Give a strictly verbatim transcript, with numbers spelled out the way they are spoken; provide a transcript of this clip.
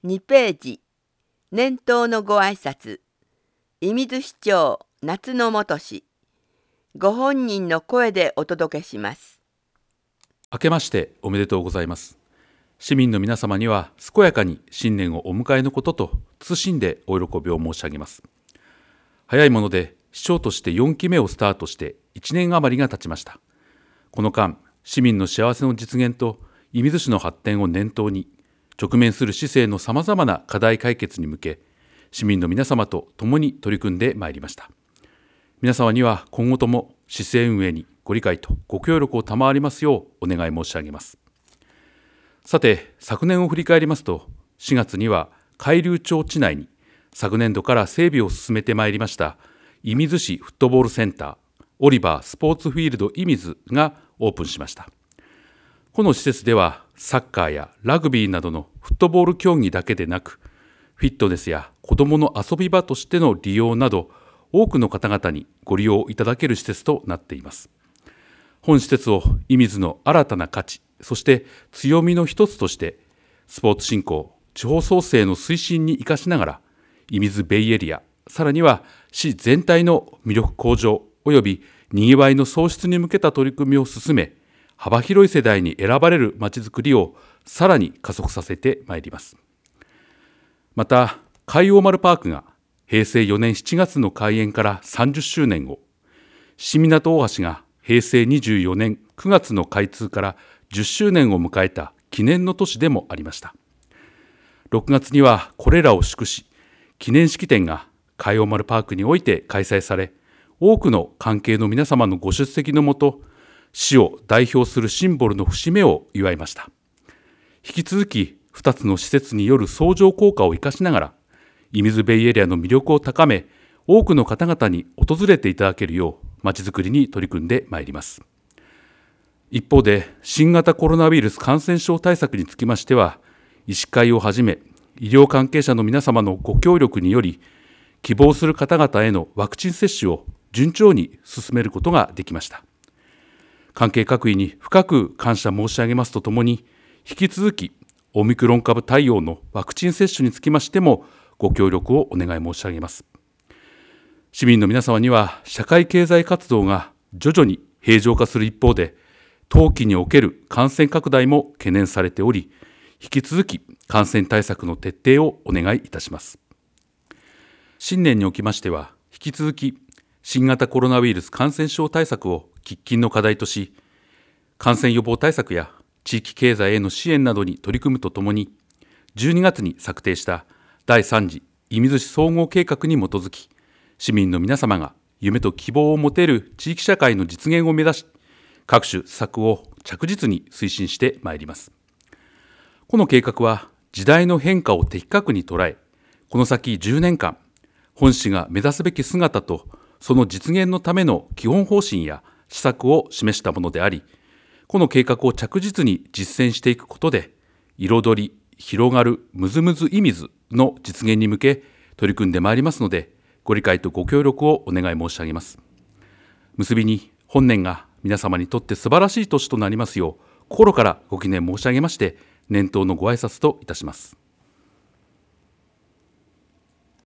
にページ、年頭のご挨拶、射水市長夏の元氏、ご本人の声でお届けします。 明けましておめでとうございます。市民の皆様には健やかに新年をお迎えのことと謹んでお喜びを申し上げます。早いもので市長としてよんきめをスタートしていちねん余りが経ちました。この間、市民の幸せの実現と射水市の発展を念頭に、直面する市政のさまざまな課題解決に向け、市民の皆様と共に取り組んでまいりました。皆様には今後とも市政運営にご理解とご協力を賜りますようお願い申し上げます。さて、昨年を振り返りますと、しがつには海流町地内に昨年度から整備を進めてまいりました射水市フットボールセンター、オリバースポーツフィールド射水がオープンしました。この施設ではサッカーやラグビーなどのフットボール競技だけでなく、フィットネスや子どもの遊び場としての利用など、多くの方々にご利用いただける施設となっています。本施設を射水の新たな価値、そして強みの一つとして、スポーツ振興、地方創生の推進に生かしながら、射水ベイエリア、さらには市全体の魅力向上及びにぎわいの創出に向けた取り組みを進め、幅広い世代に選ばれるまちづくりをさらに加速させてまいります。また、海王丸パークがへいせいよねんしちがつの開園からさんじゅっしゅうねんを、新港大橋がへいせいにじゅうよねんくがつの開通からじゅっしゅうねんを迎えた記念の年でもありました。ろくがつにはこれらを祝し、記念式典が海王丸パークにおいて開催され、多くの関係の皆様のご出席のもと、市を代表するシンボルの節目を祝いました。引き続きふたつの施設による相乗効果を生かしながら、射水ベイエリアの魅力を高め、多くの方々に訪れていただけるようまちづくりに取り組んでまいります。一方で、新型コロナウイルス感染症対策につきましては、医師会をはじめ医療関係者の皆様のご協力により、希望する方々へのワクチン接種を順調に進めることができました。関係各位に深く感謝申し上げますとともに、引き続きオミクロン株対応のワクチン接種につきましてもご協力をお願い申し上げます。市民の皆様には社会経済活動が徐々に平常化する一方で、冬季における感染拡大も懸念されており、引き続き感染対策の徹底をお願いいたします。新年におきましては、引き続き新型コロナウイルス感染症対策を喫緊の課題とし、感染予防対策や地域経済への支援などに取り組むとともに、じゅうにがつに策定しただいさん次射水市総合計画に基づき、市民の皆様が夢と希望を持てる地域社会の実現を目指し、各種施策を着実に推進してまいります。この計画は時代の変化を的確に捉え、この先じゅうねんかん、本市が目指すべき姿とその実現のための基本方針や施策を示したものであり、この計画を着実に実践していくことで、彩り、広がるむずむず射水の実現に向け取り組んでまいりますので、ご理解とご協力をお願い申し上げます。結びに、本年が皆様にとって素晴らしい年となりますよう、心からご祈念申し上げまして、年頭のご挨拶といたします。